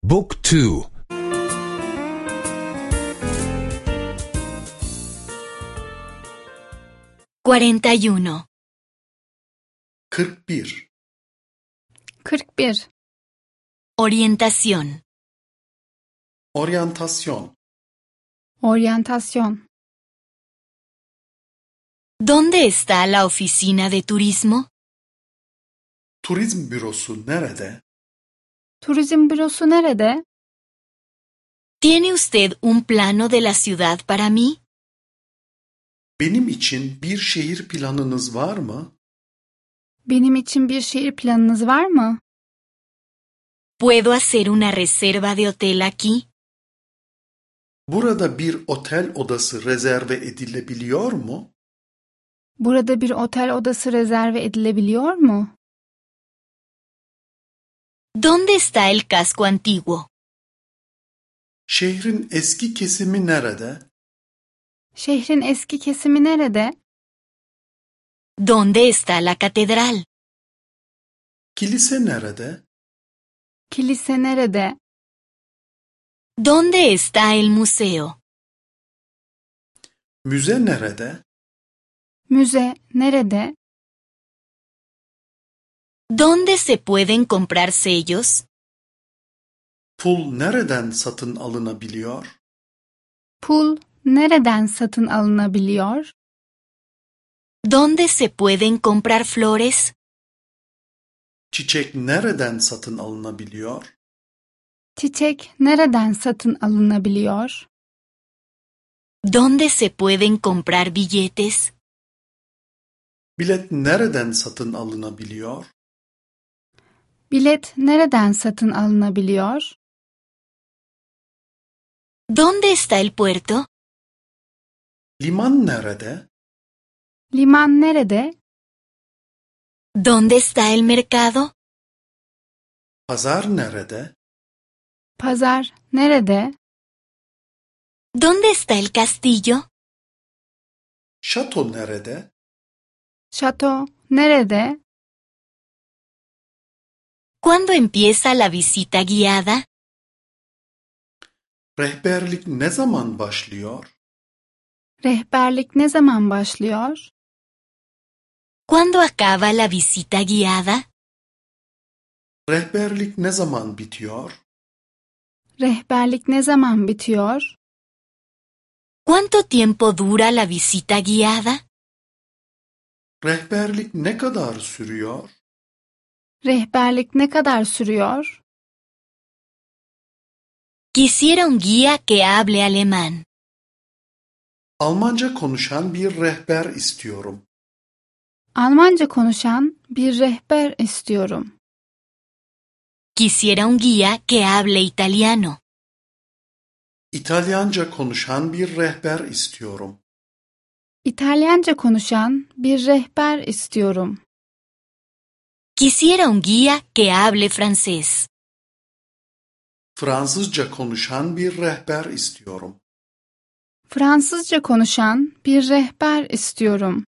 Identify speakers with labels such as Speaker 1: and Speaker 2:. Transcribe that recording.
Speaker 1: Book 2.
Speaker 2: 41.
Speaker 3: 41.
Speaker 4: 41.
Speaker 2: Orientación.
Speaker 3: Oryantasyon.
Speaker 4: Oryantasyon.
Speaker 2: ¿Dónde está la oficina de turismo?
Speaker 3: Turizm bürosu nerede?
Speaker 4: Turizm bürosu nerede?
Speaker 2: ¿Tiene usted un plano de la ciudad para mí?
Speaker 3: Benim için bir şehir planınız var mı?
Speaker 4: Benim için bir şehir planınız var mı?
Speaker 2: ¿Puedo hacer una reserva de hotel aquí?
Speaker 3: Burada bir otel odası rezerve edilebiliyor mu?
Speaker 4: Burada bir otel odası rezerve edilebiliyor mu?
Speaker 2: ¿Dónde está el casco antiguo?
Speaker 3: Şehrin eski kesimi nerede?
Speaker 4: Şehrin eski kesimi nerede?
Speaker 2: ¿Dónde está la catedral?
Speaker 3: Kilise nerede?
Speaker 4: Kilise nerede?
Speaker 2: ¿Dónde está el museo?
Speaker 3: Müze nerede?
Speaker 4: Müze nerede?
Speaker 2: ¿Dónde se pueden comprar sellos?
Speaker 3: Pul nereden satın alınabiliyor?
Speaker 4: Pul nereden satın alınabiliyor?
Speaker 2: ¿Dónde se pueden comprar flores?
Speaker 3: Çiçek nereden satın alınabiliyor?
Speaker 4: Çiçek nereden satın alınabiliyor?
Speaker 2: ¿Dónde se pueden comprar billetes?
Speaker 3: Bilet nereden satın alınabiliyor?
Speaker 4: Bilet nereden satın alınabiliyor?
Speaker 2: ¿Dónde está el puerto?
Speaker 3: Liman nerede?
Speaker 4: Liman nerede?
Speaker 2: ¿Dónde está el mercado?
Speaker 3: Pazar nerede?
Speaker 4: Pazar nerede?
Speaker 2: ¿Dónde está el castillo?
Speaker 3: Şato nerede?
Speaker 4: Şato nerede?
Speaker 2: ¿Cuándo empieza la visita guiada?
Speaker 3: Rehberlik ne zaman başlıyor?
Speaker 4: Rehberlik ne zaman başlıyor?
Speaker 2: ¿Cuándo acaba la visita guiada?
Speaker 3: Rehberlik ne zaman bitiyor?
Speaker 4: Rehberlik ne zaman bitiyor?
Speaker 2: ¿Cuánto tiempo dura la visita guiada?
Speaker 3: Rehberlik ne kadar sürüyor?
Speaker 4: Rehberlik ne kadar sürüyor?
Speaker 2: Quisiera un guía que hable alemán.
Speaker 3: Almanca konuşan bir rehber istiyorum.
Speaker 4: Almanca konuşan bir rehber istiyorum.
Speaker 2: Quisiera un guía que hable italiano.
Speaker 3: İtalyanca konuşan bir rehber istiyorum.
Speaker 4: İtalyanca konuşan bir rehber istiyorum.
Speaker 2: Quisiera un guía que hable francés.
Speaker 3: Fransızca konuşan bir rehber istiyorum.
Speaker 4: Fransızca konuşan bir rehber istiyorum.